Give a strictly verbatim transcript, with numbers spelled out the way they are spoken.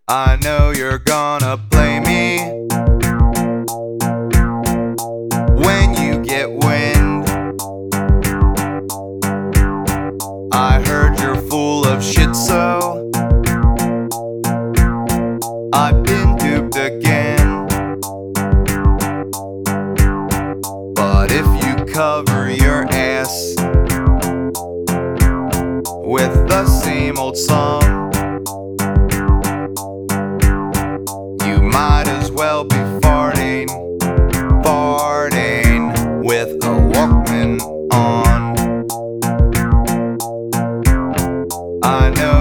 I know you're gonna play me when you get wind. I heard you're full of shit, so I've been duped again. But if you cover your ass with the same old song, you might as well be farting, farting with a Walkman on. I know